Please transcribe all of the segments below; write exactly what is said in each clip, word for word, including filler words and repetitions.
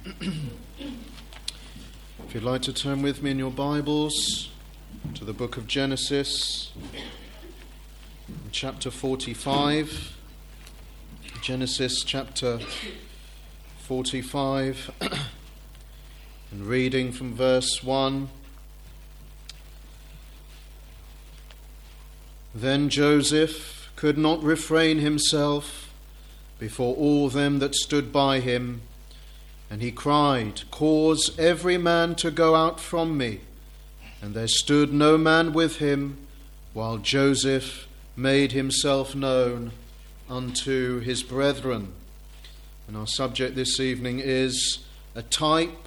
If you'd like to turn with me in your Bibles to the book of Genesis, chapter forty-five. Genesis chapter forty-five, and reading from verse one. Then Joseph could not refrain himself before all them that stood by him, and he cried, Cause every man to go out from me. And there stood no man with him, while Joseph made himself known unto his brethren. And our subject this evening is a type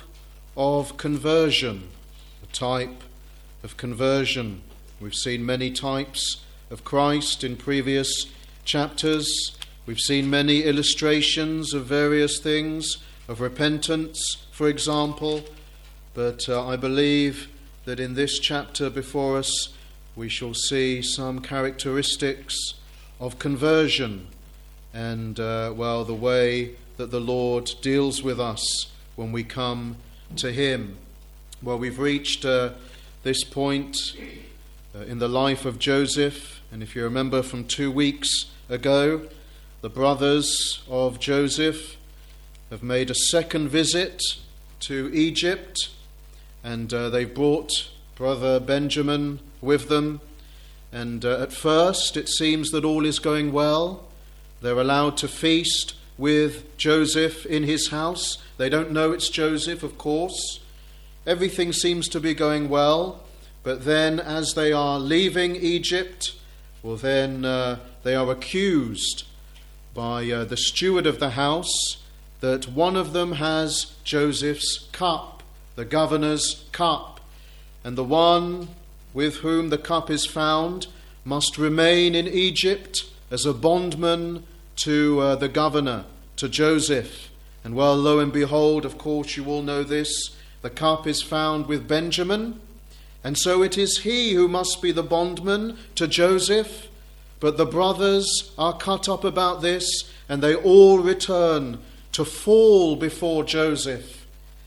of conversion. A type of conversion. We've seen many types of Christ in previous chapters. We've seen many illustrations of various things, of repentance, for example. But uh, I believe that in this chapter before us, we shall see some characteristics of conversion and, uh, well, the way that the Lord deals with us when we come to Him. Well, we've reached uh, this point uh, in the life of Joseph, and if you remember from two weeks ago, the brothers of Joseph have made a second visit to Egypt, and uh, they've brought brother Benjamin with them. And uh, at first it seems that all is going well. They're allowed to feast with Joseph in his house. They don't know it's Joseph, of course. Everything seems to be going well. But then as they are leaving Egypt, well then uh, they are accused by uh, the steward of the house that one of them has Joseph's cup, the governor's cup, and the one with whom the cup is found must remain in Egypt as a bondman to uh, the governor, to Joseph. And well, lo and behold, of course you all know this, the cup is found with Benjamin, and so it is he who must be the bondman to Joseph. But the brothers are cut up about this, and they all return to fall before Joseph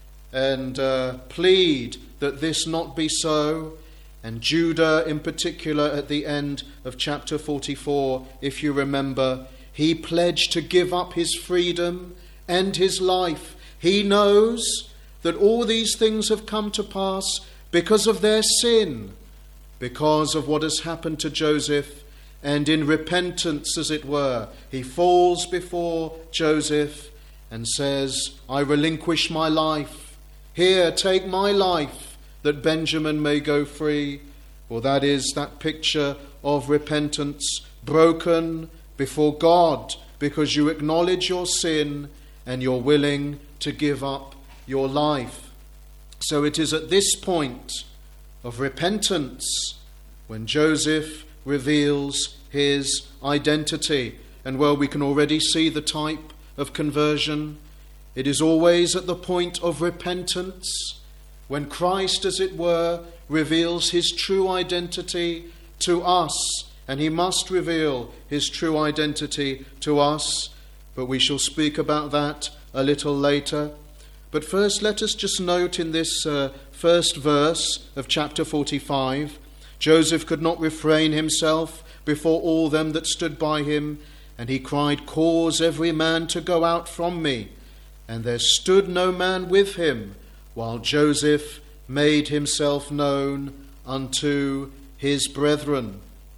and uh, plead that this not be so. And Judah in particular at the end of chapter forty-four, if you remember, he pledged to give up his freedom and his life. He knows that all these things have come to pass because of their sin, because of what has happened to Joseph. And in repentance, as it were, he falls before Joseph and says, I relinquish my life. Here, take my life, that Benjamin may go free. Well, that is that picture of repentance, broken before God, because you acknowledge your sin and you're willing to give up your life. So it is at this point of repentance when Joseph reveals his identity. And well, we can already see the type of conversion. It is always at the point of repentance, when Christ, as it were, reveals his true identity to us. And he must reveal his true identity to us. But we shall speak about that a little later. But first, let us just note in this uh, first verse of chapter forty-five, Joseph could not refrain himself before all them that stood by him, and he cried, Cause every man to go out from me. And there stood no man with him, while Joseph made himself known unto his brethren.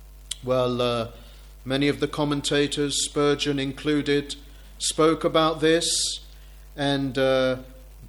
Well, uh, many of the commentators, Spurgeon included, spoke about this and uh,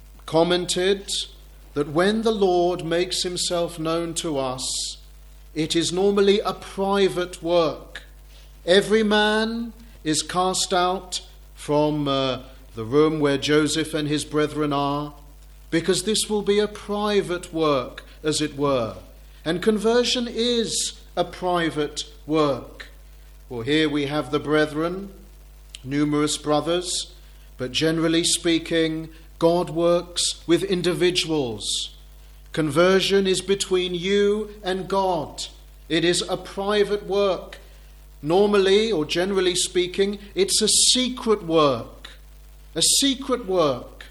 commented that when the Lord makes himself known to us, it is normally a private work. Every man is cast out from uh, the room where Joseph and his brethren are, because this will be a private work, as it were. And conversion is a private work. Well, here we have the brethren, numerous brothers, but generally speaking, God works with individuals. Conversion is between you and God. It is a private work. Normally, or generally speaking, it's a secret work. A secret work.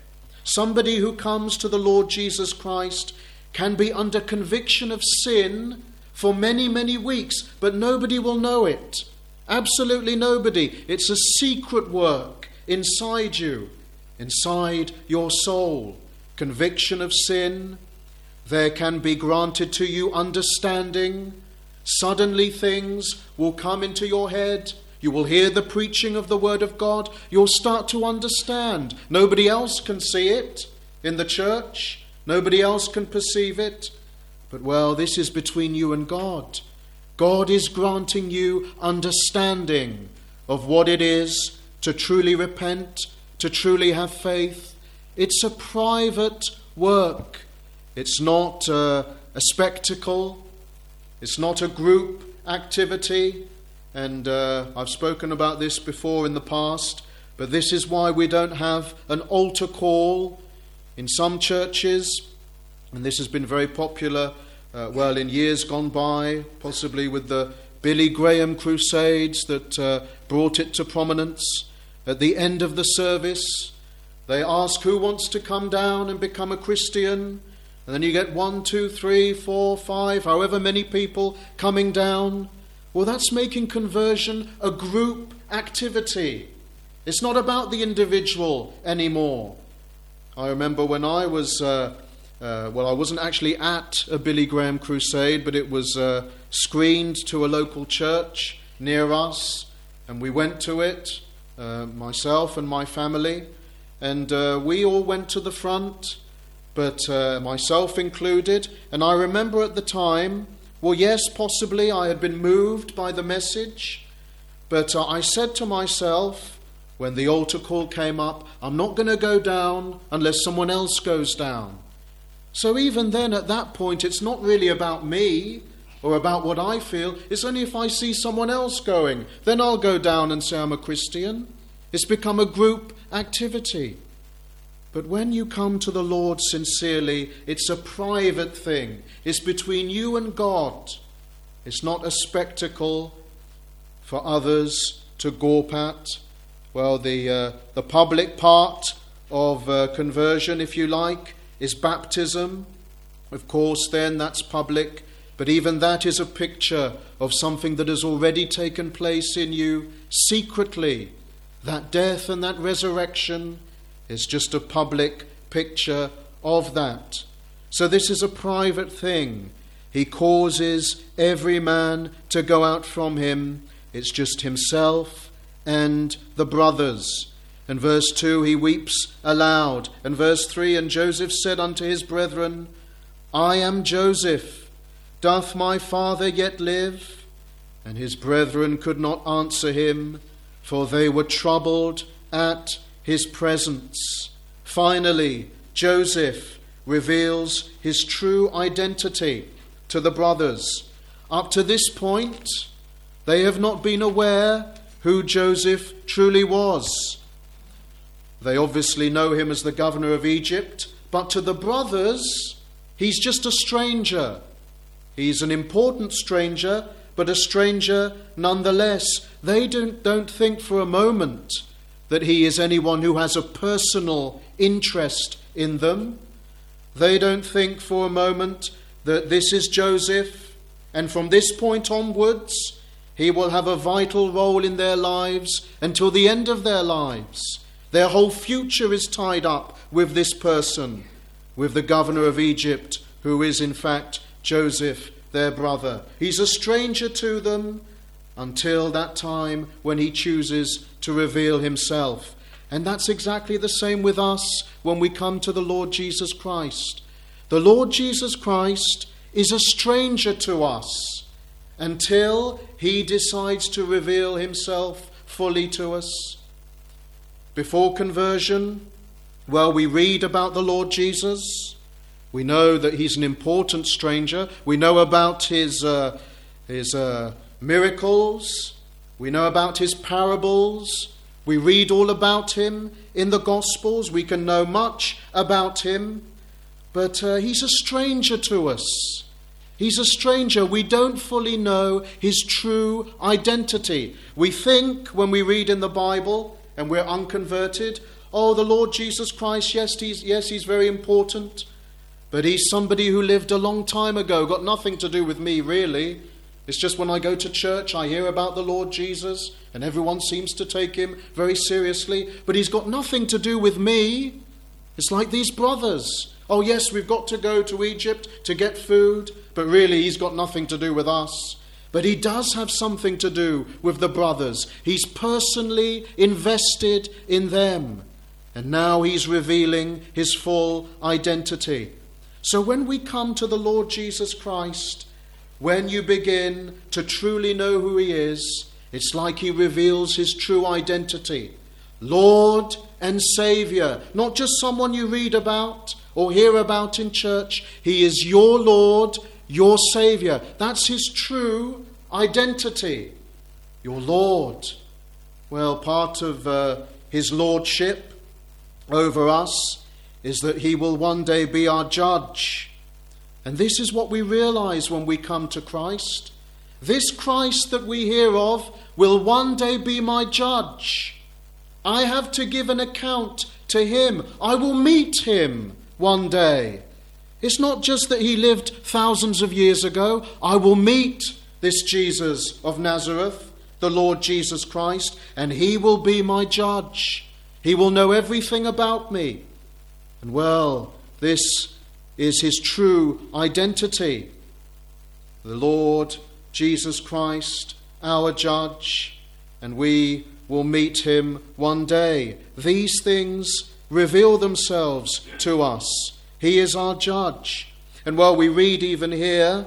Somebody who comes to the Lord Jesus Christ can be under conviction of sin for many, many weeks, but nobody will know it. Absolutely nobody. It's a secret work inside you, inside your soul. Conviction of sin. There can be granted to you understanding. Suddenly things will come into your head. You will hear the preaching of the Word of God. You'll start to understand. Nobody else can see it in the church. Nobody else can perceive it. But, well, this is between you and God. God is granting you understanding of what it is to truly repent, to truly have faith. It's a private work. It's not uh, a spectacle. It's not a group activity. And uh, I've spoken about this before in the past, but this is why we don't have an altar call in some churches. And this has been very popular, uh, well, in years gone by, possibly with the Billy Graham crusades that uh, brought it to prominence. At the end of the service, they ask who wants to come down and become a Christian. And then you get one, two, three, four, five, however many people coming down. Well, that's making conversion a group activity. It's not about the individual anymore. I remember when I was... Uh, Uh, well, I wasn't actually at a Billy Graham crusade, but it was uh, screened to a local church near us, and we went to it, uh, myself and my family, and uh, we all went to the front, but uh, myself included. And I remember at the time, well, yes, possibly I had been moved by the message, but uh, I said to myself, when the altar call came up, I'm not going to go down unless someone else goes down. So even then, at that point, it's not really about me or about what I feel. It's only if I see someone else going, then I'll go down and say I'm a Christian. It's become a group activity. But when you come to the Lord sincerely, it's a private thing. It's between you and God. It's not a spectacle for others to gawp at. Well, the, uh, the public part of uh, conversion, if you like, is baptism. Of course, then that's public, but even that is a picture of something that has already taken place in you secretly. That death and that resurrection is just a public picture of that. So this is a private thing. He causes every man to go out from him. It's just himself and the brothers. And verse two, he weeps aloud. And verse three, and Joseph said unto his brethren, I am Joseph. Doth my father yet live? And his brethren could not answer him, for they were troubled at his presence. Finally, Joseph reveals his true identity to the brothers. Up to this point, they have not been aware who Joseph truly was. They obviously know him as the governor of Egypt, but to the brothers, he's just a stranger. He's an important stranger, but a stranger nonetheless. They don't, don't think for a moment that he is anyone who has a personal interest in them. They don't think for a moment that this is Joseph, and from this point onwards, he will have a vital role in their lives until the end of their lives. Their whole future is tied up with this person, with the governor of Egypt, who is in fact Joseph, their brother. He's a stranger to them until that time when he chooses to reveal himself. And that's exactly the same with us when we come to the Lord Jesus Christ. The Lord Jesus Christ is a stranger to us until he decides to reveal himself fully to us. Before conversion, well, we read about the Lord Jesus. We know that he's an important stranger. We know about his, uh, his uh, miracles. We know about his parables. We read all about him in the Gospels. We can know much about him. But uh, he's a stranger to us. He's a stranger. We don't fully know his true identity. We think when we read in the Bible and we're unconverted, oh, the Lord Jesus Christ, yes, he's, yes, he's very important, but he's somebody who lived a long time ago, got nothing to do with me, really. It's just when I go to church, I hear about the Lord Jesus, and everyone seems to take him very seriously, but he's got nothing to do with me. It's like these brothers. Oh, yes, we've got to go to Egypt to get food, but really he's got nothing to do with us. But he does have something to do with the brothers. He's personally invested in them. And now he's revealing his full identity. So when we come to the Lord Jesus Christ, when you begin to truly know who he is, it's like he reveals his true identity. Lord and Saviour, not just someone you read about or hear about in church. He is your Lord, your Saviour. That's his true identity. Your Lord. Well, part of uh, his lordship over us is that he will one day be our judge. And this is what we realize when we come to Christ. This Christ that we hear of will one day be my judge. I have to give an account to him. I will meet him one day. It's not just that he lived thousands of years ago. I will meet this Jesus of Nazareth, the Lord Jesus Christ, and he will be my judge. He will know everything about me. And well, this is his true identity. The Lord Jesus Christ, our judge, and we will meet him one day. These things reveal themselves to us. He is our judge. And while we read even here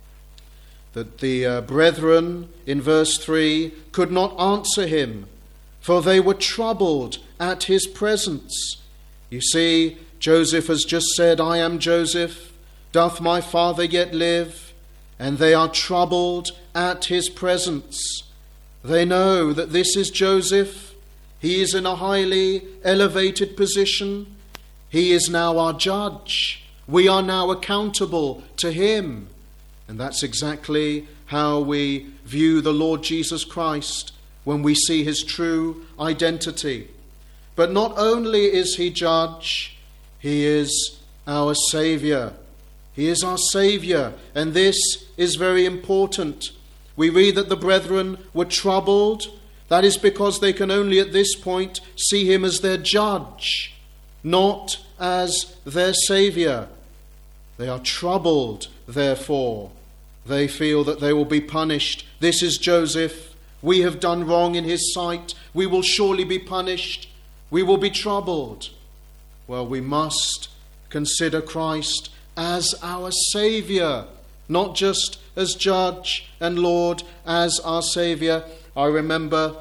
that the uh, brethren in verse three could not answer him, for they were troubled at his presence. You see, Joseph has just said, I am Joseph, doth my father yet live? And they are troubled at his presence. They know that this is Joseph. He is in a highly elevated position. He is now our judge. We are now accountable to him. And that's exactly how we view the Lord Jesus Christ when we see his true identity. But not only is he judge, he is our Saviour. He is our Saviour, and this is very important. We read that the brethren were troubled. That is because they can only at this point see him as their judge, not as their Saviour. They are troubled, therefore. They feel that they will be punished. This is Joseph. We have done wrong in his sight. We will surely be punished. We will be troubled. Well, we must consider Christ as our Saviour, not just as Judge and Lord, as our Saviour. I remember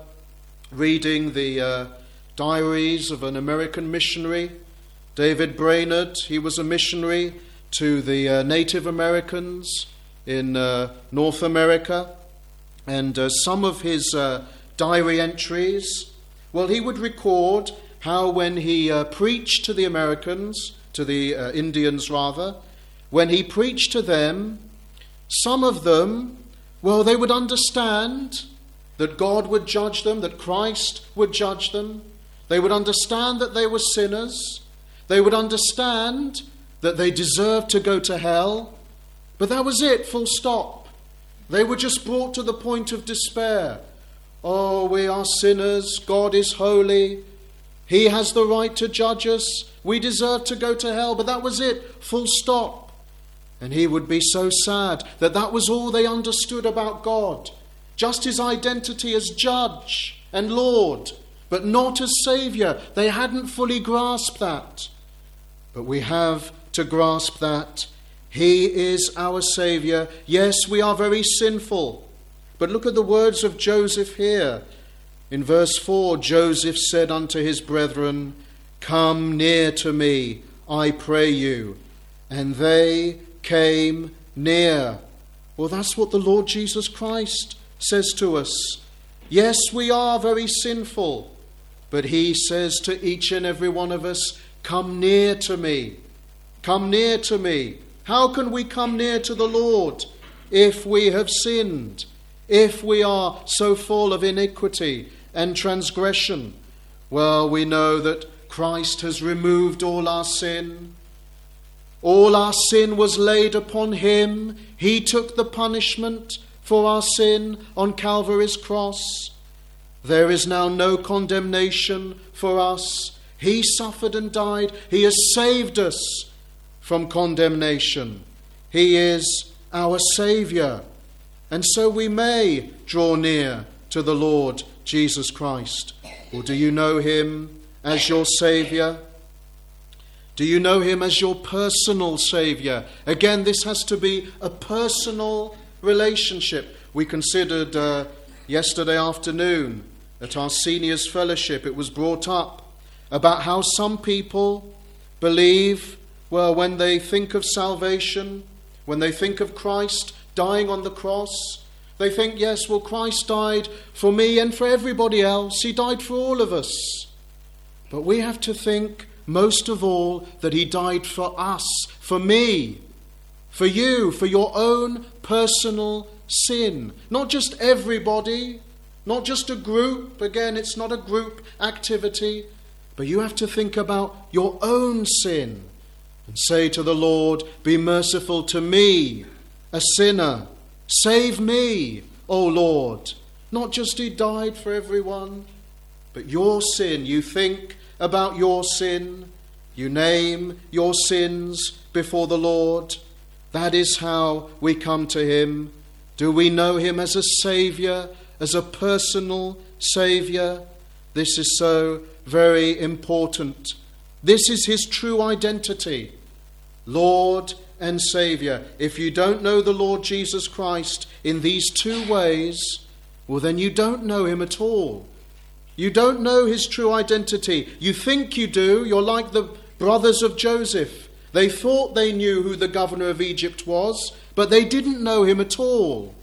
reading the uh, diaries of an American missionary, David Brainerd. He was a missionary to the uh, Native Americans in uh, North America. And uh, some of his uh, diary entries, well, he would record how when he uh, preached to the Americans, to the uh, Indians rather, when he preached to them, some of them, well, they would understand that God would judge them, that Christ would judge them. They would understand that they were sinners. They would understand that they deserved to go to hell. But that was it, full stop. They were just brought to the point of despair. Oh, we are sinners. God is holy. He has the right to judge us. We deserve to go to hell. But that was it, full stop. And he would be so sad that that was all they understood about God. Just his identity as judge and Lord, but not as Saviour. They hadn't fully grasped that. But we have to grasp that. He is our Saviour. Yes, we are very sinful. But look at the words of Joseph here. In verse four, Joseph said unto his brethren, Come near to me, I pray you. And they came near. Well, that's what the Lord Jesus Christ says to us. Yes, we are very sinful, but he says to each and every one of us, Come near to me. Come near to me. How can we come near to the Lord if we have sinned, if we are so full of iniquity and transgression? Well, we know that Christ has removed all our sin. All our sin was laid upon him. He took the punishment for our sin on Calvary's cross. There is now no condemnation for us. He suffered and died. He has saved us from condemnation. He is our Saviour. And so we may draw near to the Lord Jesus Christ. Or do you know him as your Saviour? Do you know him as your personal Saviour? Again, this has to be a personal relationship. We considered uh, yesterday afternoon at our seniors fellowship, it was brought up about how some people believe, well, when they think of salvation, when they think of Christ dying on the cross, they think, yes, well, Christ died for me and for everybody else. He died for all of us. But we have to think most of all that he died for us, for me, for you, for your own personal sin. Not just everybody, not just a group. Again, it's not a group activity. But you have to think about your own sin and say to the Lord, be merciful to me, a sinner. Save me, O Lord. Not just he died for everyone, but your sin. You think about your sin. You name your sins before the Lord. That is how we come to him. Do we know him as a Saviour, as a personal Saviour? This is so very important. This is his true identity, Lord and Saviour. If you don't know the Lord Jesus Christ in these two ways, well, then you don't know him at all. You don't know his true identity. You think you do. You're like the brothers of Joseph. They thought they knew who the governor of Egypt was, but they didn't know him at all.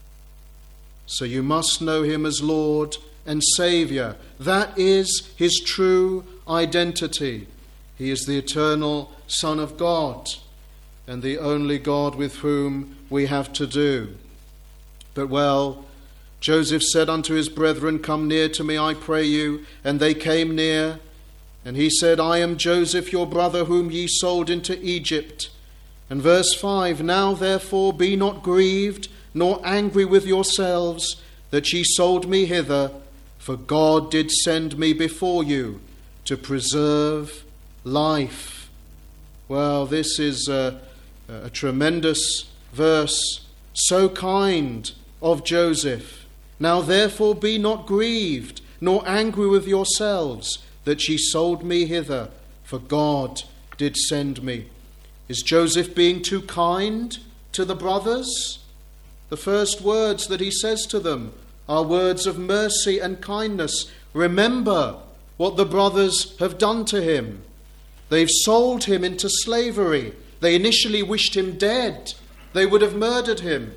So you must know him as Lord and Saviour. That is his true identity. He is the eternal Son of God and the only God with whom we have to do. But well, Joseph said unto his brethren, come near to me, I pray you. And they came near. And he said, I am Joseph, your brother, whom ye sold into Egypt. And verse five, now therefore be not grieved, nor angry with yourselves, that ye sold me hither, for God did send me before you to preserve life. Well, this is a, a tremendous verse, so kind of Joseph. Now therefore be not grieved, nor angry with yourselves, that ye sold me hither, for God did send me. Is Joseph being too kind to the brothers? The first words that he says to them are words of mercy and kindness. Remember what the brothers have done to him. They've sold him into slavery. They initially wished him dead. They would have murdered him.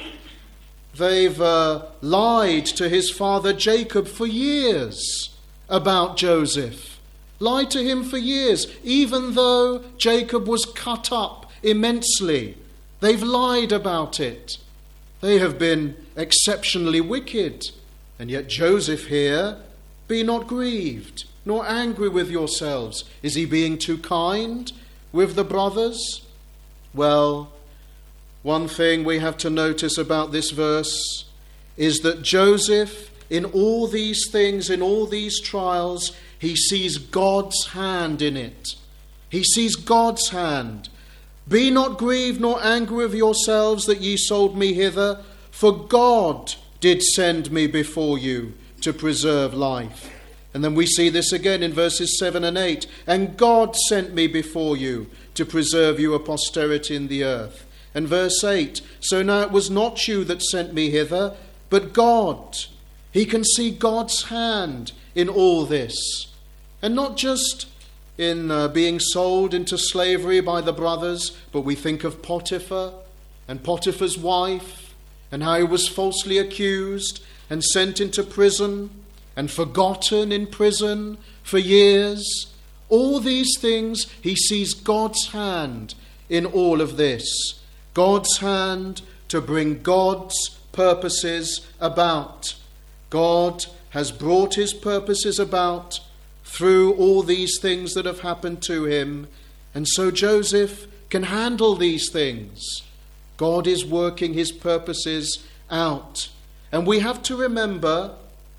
They've uh, lied to his father Jacob for years about Joseph. Lied to him for years, even though Jacob was cut up immensely. They've lied about it. They have been exceptionally wicked. And yet Joseph here, be not grieved, nor angry with yourselves. Is he being too kind with the brothers? Well, one thing we have to notice about this verse is that Joseph, in all these things, in all these trials, he sees God's hand in it. He sees God's hand. Be not grieved nor angry with yourselves that ye sold me hither, for God did send me before you to preserve life. And then we see this again in verses seven and eight. And God sent me before you to preserve you a posterity in the earth. And verse eight. So now it was not you that sent me hither, but God. He can see God's hand in all this. And not just in uh, being sold into slavery by the brothers, but we think of Potiphar and Potiphar's wife and how he was falsely accused and sent into prison and forgotten in prison for years. All these things, he sees God's hand in all of this. God's hand to bring God's purposes about. God has brought his purposes about through all these things that have happened to him. And so Joseph can handle these things. God is working his purposes out. And we have to remember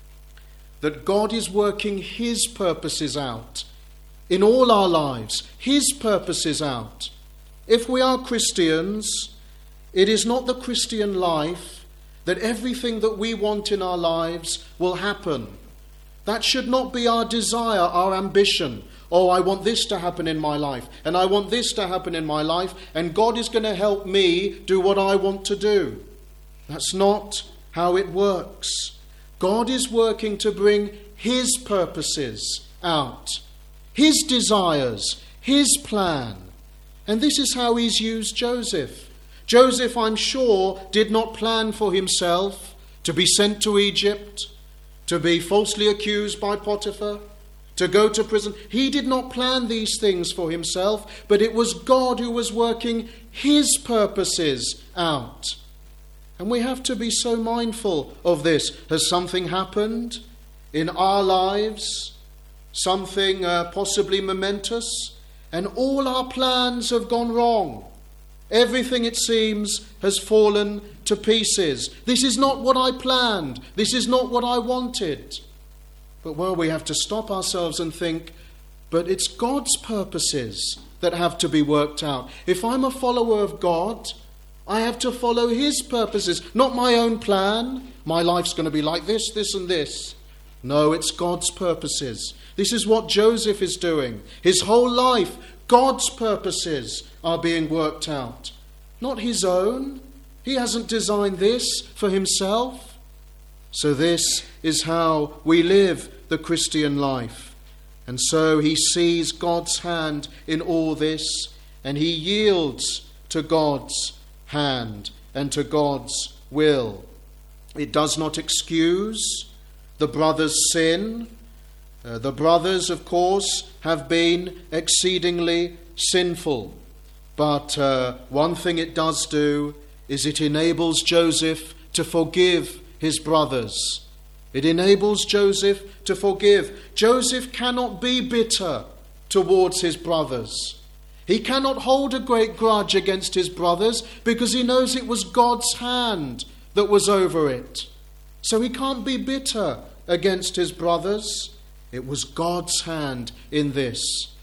that God is working his purposes out in all our lives, his purposes out. If we are Christians, it is not the Christian life that everything that we want in our lives will happen. That should not be our desire, our ambition. Oh, I want this to happen in my life, and I want this to happen in my life, and God is going to help me do what I want to do. That's not how it works. God is working to bring his purposes out, his desires, his plan. And this is how he's used Joseph. Joseph, I'm sure, did not plan for himself to be sent to Egypt, to be falsely accused by Potiphar, to go to prison. He did not plan these things for himself, but it was God who was working his purposes out. And we have to be so mindful of this. Has something happened in our lives? Something uh, possibly momentous? And all our plans have gone wrong. Everything, it seems, has fallen to pieces. This is not what I planned. This is not what I wanted. But well, we have to stop ourselves and think, but it's God's purposes that have to be worked out. If I'm a follower of God, I have to follow his purposes, not my own plan. My life's going to be like this, this and this. No, it's God's purposes. This is what Joseph is doing. His whole life, God's purposes are being worked out. Not his own. He hasn't designed this for himself. So this is how we live the Christian life. And so he sees God's hand in all this, and he yields to God's hand and to God's will. It does not excuse the brothers' sin. Uh, the brothers, of course, have been exceedingly sinful. But uh, one thing it does do is it enables Joseph to forgive his brothers. It enables Joseph to forgive. Joseph cannot be bitter towards his brothers. He cannot hold a great grudge against his brothers because he knows it was God's hand that was over it. So he can't be bitter against his brothers. It was God's hand in this.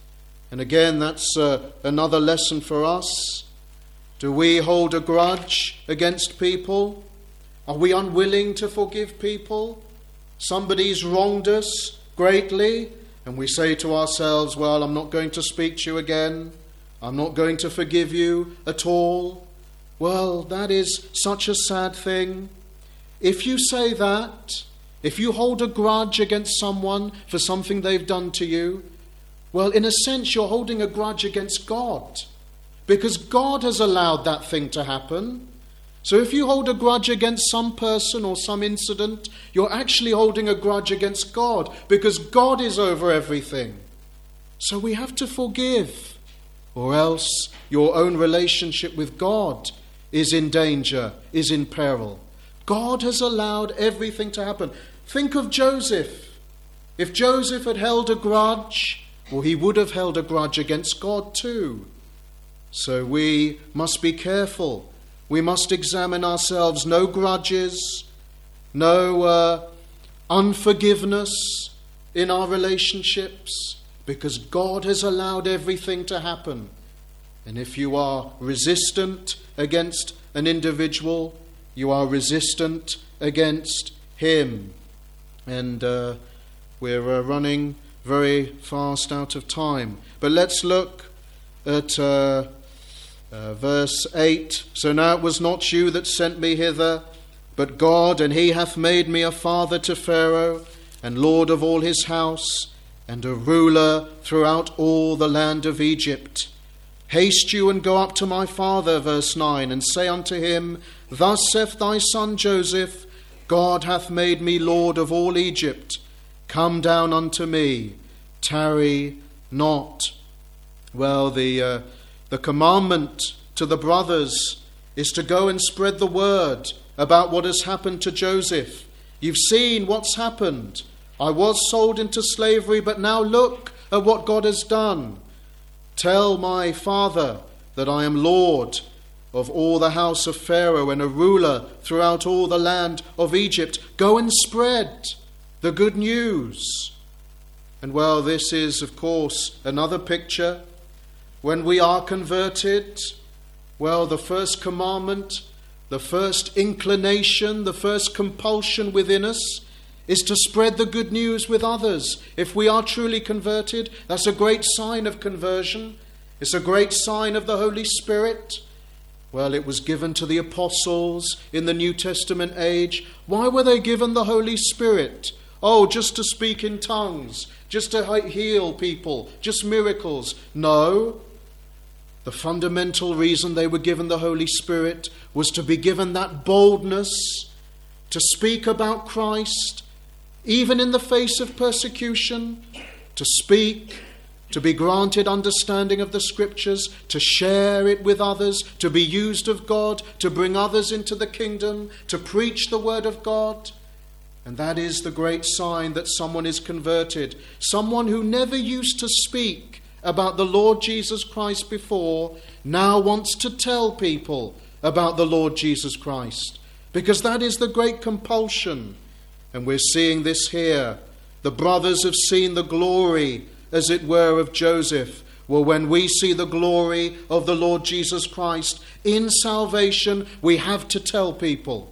And again, that's uh, another lesson for us. Do we hold a grudge against people? Are we unwilling to forgive people? Somebody's wronged us greatly, and we say to ourselves, well, I'm not going to speak to you again. I'm not going to forgive you at all. Well, that is such a sad thing. If you say that, if you hold a grudge against someone for something they've done to you, well, in a sense, you're holding a grudge against God, because God has allowed that thing to happen. So if you hold a grudge against some person or some incident, you're actually holding a grudge against God, because God is over everything. So we have to forgive, or else your own relationship with God is in danger, is in peril. God has allowed everything to happen. Think of Joseph. If Joseph had held a grudge, well, he would have held a grudge against God too. So we must be careful. We must examine ourselves. No grudges, no uh, unforgiveness in our relationships, because God has allowed everything to happen. And if you are resistant against an individual, you are resistant against him. And uh, we're uh, running very fast out of time. But let's look at uh, uh, verse eight. So now it was not you that sent me hither, but God, and he hath made me a father to Pharaoh, and lord of all his house, and a ruler throughout all the land of Egypt. Haste you and go up to my father, verse nine, and say unto him, Thus saith thy son Joseph, God hath made me lord of all Egypt. Come down unto me, tarry not. Well, the uh, the commandment to the brothers is to go and spread the word about what has happened to Joseph. You've seen what's happened. I was sold into slavery, but now look at what God has done. Tell my father that I am Lord of all the house of Pharaoh and a ruler throughout all the land of Egypt. Go and spread the good news. And well, this is, of course, another picture. When we are converted, well, the first commandment, the first inclination, the first compulsion within us is to spread the good news with others. If we are truly converted, that's a great sign of conversion. It's a great sign of the Holy Spirit. Well, it was given to the apostles in the New Testament age. Why were they given the Holy Spirit? Oh, just to speak in tongues, just to heal people, just miracles. No. The fundamental reason they were given the Holy Spirit was to be given that boldness to speak about Christ, even in the face of persecution, to speak, to be granted understanding of the Scriptures, to share it with others, to be used of God, to bring others into the kingdom, to preach the word of God. And that is the great sign that someone is converted. Someone who never used to speak about the Lord Jesus Christ before now wants to tell people about the Lord Jesus Christ, because that is the great compulsion. And we're seeing this here. The brothers have seen the glory, as it were, of Joseph. Well, when we see the glory of the Lord Jesus Christ in salvation, we have to tell people.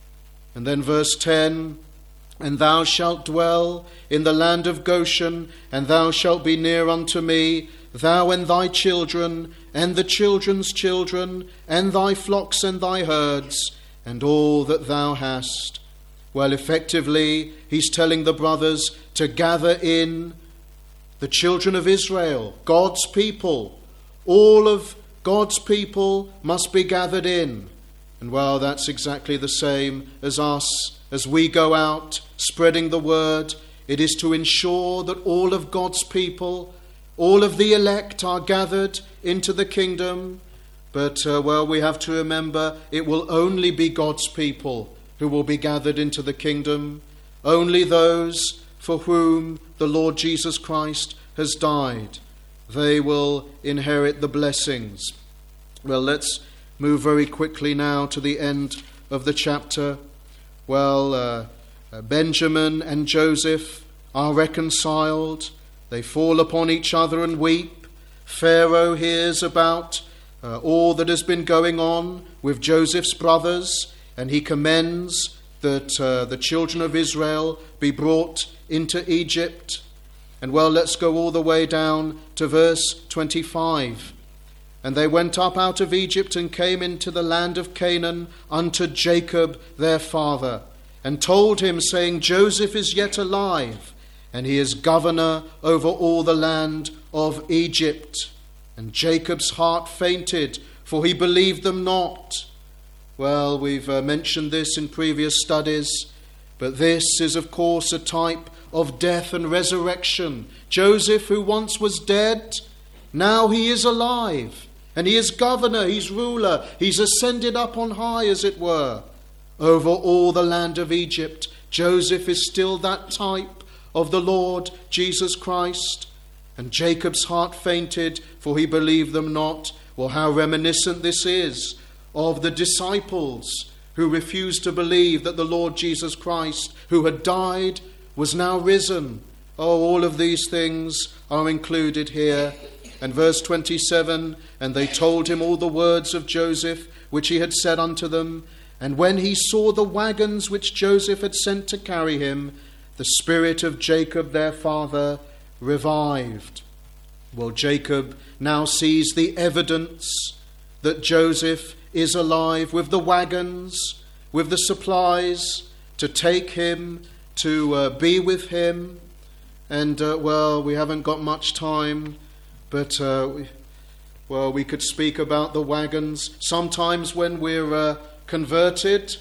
And then verse ten, and thou shalt dwell in the land of Goshen, and thou shalt be near unto me, thou and thy children, and the children's children, and thy flocks and thy herds, and all that thou hast. Well, effectively, he's telling the brothers to gather in the children of Israel, God's people. All of God's people must be gathered in. And well, that's exactly the same as us. As we go out spreading the word, it is to ensure that all of God's people, all of the elect are gathered into the kingdom. But, uh, well, we have to remember it will only be God's people who will be gathered into the kingdom. Only those for whom the Lord Jesus Christ has died, they will inherit the blessings. Well, let's move very quickly now to the end of the chapter. Well, uh, uh, Benjamin and Joseph are reconciled. They fall upon each other and weep. Pharaoh hears about uh, all that has been going on with Joseph's brothers, and he commends that uh, the children of Israel be brought into Egypt. And well, let's go all the way down to verse twenty-five. And they went up out of Egypt and came into the land of Canaan unto Jacob their father, and told him, saying, Joseph is yet alive, and he is governor over all the land of Egypt. And Jacob's heart fainted, for he believed them not. Well, we've uh, mentioned this in previous studies, but this is, of course, a type of death and resurrection. Joseph, who once was dead, now he is alive. And he is governor, he's ruler, he's ascended up on high, as it were, over all the land of Egypt. Joseph is still that type of the Lord Jesus Christ. And Jacob's heart fainted, for he believed them not. Well, how reminiscent this is of the disciples who refused to believe that the Lord Jesus Christ, who had died, was now risen. Oh, all of these things are included here. And verse twenty-seven, and they told him all the words of Joseph, which he had said unto them. And when he saw the wagons which Joseph had sent to carry him, the spirit of Jacob their father revived. Well, Jacob now sees the evidence that Joseph is alive, with the wagons, with the supplies to take him, to uh, be with him. And, uh, well, we haven't got much time. But, uh, we, well, we could speak about the wagons. Sometimes when we're uh, converted,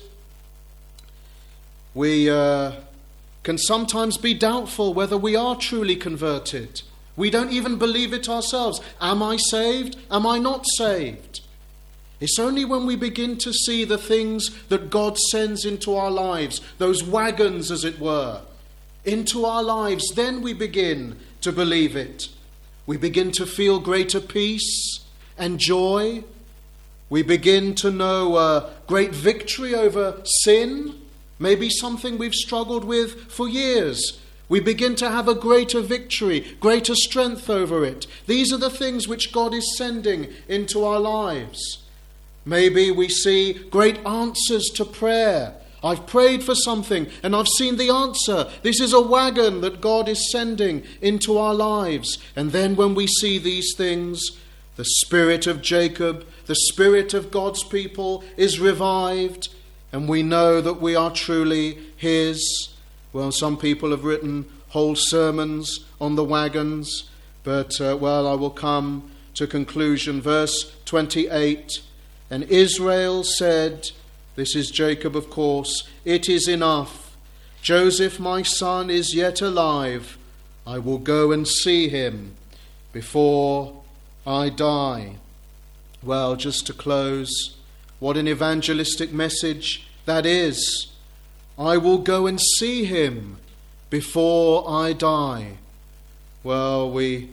we uh, can sometimes be doubtful whether we are truly converted. We don't even believe it ourselves. Am I saved? Am I not saved? It's only when we begin to see the things that God sends into our lives, those wagons, as it were, into our lives, then we begin to believe it. We begin to feel greater peace and joy. We begin to know a great victory over sin, maybe something we've struggled with for years. We begin to have a greater victory, greater strength over it. These are the things which God is sending into our lives. Maybe we see great answers to prayer. I've prayed for something and I've seen the answer. This is a wagon that God is sending into our lives. And then when we see these things, the spirit of Jacob, the spirit of God's people is revived, and we know that we are truly his. Well, some people have written whole sermons on the wagons, but, uh, well, I will come to conclusion. Verse twenty-eight, and Israel said, this is Jacob, of course, it is enough. Joseph, my son, is yet alive. I will go and see him before I die. Well, just to close, what an evangelistic message that is. I will go and see him before I die. Well, we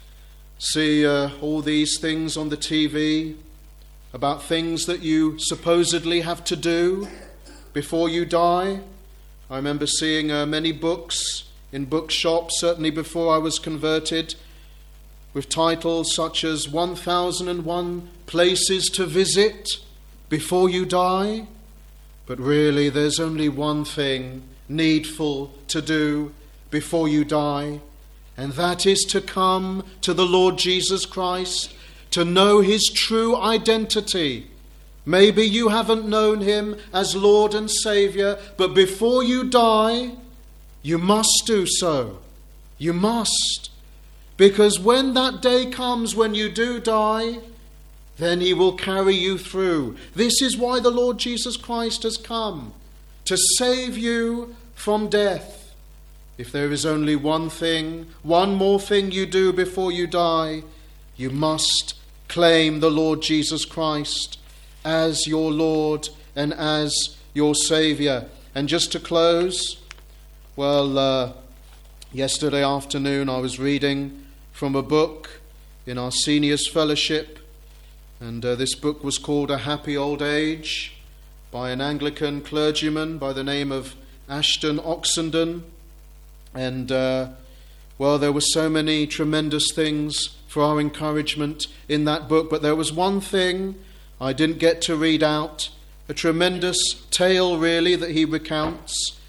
see uh, all these things on the T V about things that you supposedly have to do before you die. I remember seeing uh, many books in bookshops, certainly before I was converted, with titles such as one thousand and one Places to Visit Before You Die. But really, there's only one thing needful to do before you die, and that is to come to the Lord Jesus Christ, to know his true identity. Maybe you haven't known him as Lord and Saviour, but before you die, you must do so. You must. Because when that day comes when you do die, then he will carry you through. This is why the Lord Jesus Christ has come, to save you from death. If there is only one thing, one more thing you do before you die, you must claim the Lord Jesus Christ as your Lord and as your Saviour. And just to close, well, uh, yesterday afternoon I was reading from a book in our seniors fellowship, and uh, this book was called A Happy Old Age by an Anglican clergyman by the name of Ashton Oxenden. And uh, well, there were so many tremendous things for our encouragement in that book, but there was one thing I didn't get to read out, a tremendous tale really that he recounts,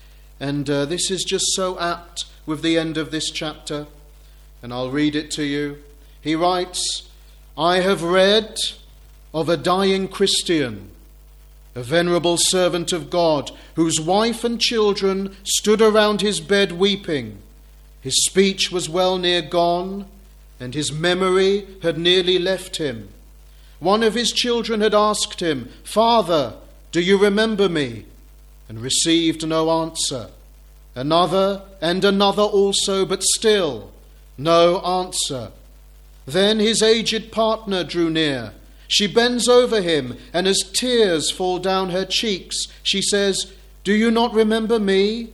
and uh, this is just so apt with the end of this chapter, and I'll read it to you. He writes, I have read of a dying Christian, a venerable servant of God, whose wife and children stood around his bed weeping. His speech was well near gone, and his memory had nearly left him. One of his children had asked him, Father, do you remember me? And received no answer. Another and another also, but still no answer. Then his aged partner drew near. She bends over him, and as tears fall down her cheeks, she says, Do you not remember me?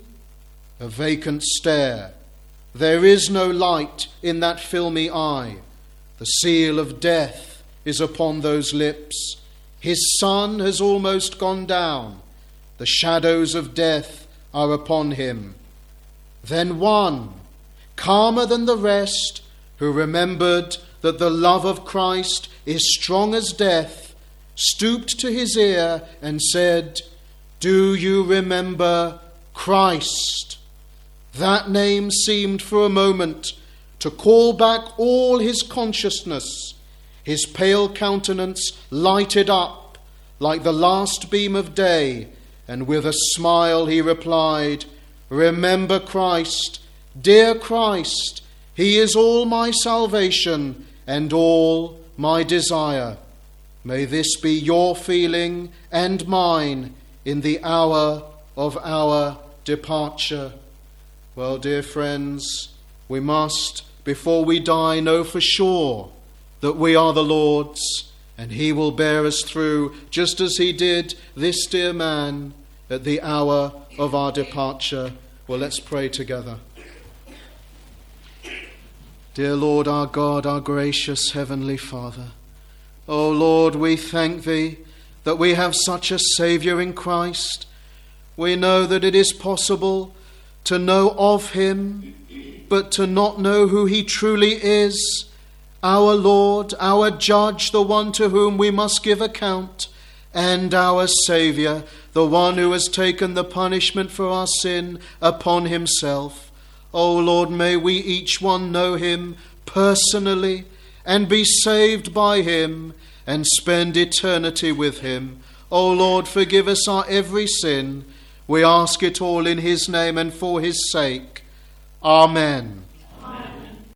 A vacant stare. There is no light in that filmy eye. The seal of death is upon those lips. His sun has almost gone down. The shadows of death are upon him. Then one, calmer than the rest, who remembered that the love of Christ is strong as death, stooped to his ear and said, Do you remember Christ? That name seemed for a moment to call back all his consciousness. His pale countenance lighted up like the last beam of day, and with a smile he replied, Remember Christ, dear Christ, he is all my salvation and all my desire. May this be your feeling and mine in the hour of our departure. Well, dear friends, we must, before we die, know for sure that we are the Lord's, and he will bear us through, just as he did this dear man at the hour of our departure. Well, let's pray together. Dear Lord, our God, our gracious Heavenly Father, O Lord, we thank Thee that we have such a Saviour in Christ. We know that it is possible to know of Him, but to not know who He truly is, our Lord, our Judge, the one to whom we must give account, and our Saviour, the one who has taken the punishment for our sin upon Himself. O Lord, may we each one know Him personally and be saved by Him and spend eternity with Him. O Lord, forgive us our every sin. We ask it all in His name and for His sake. Amen.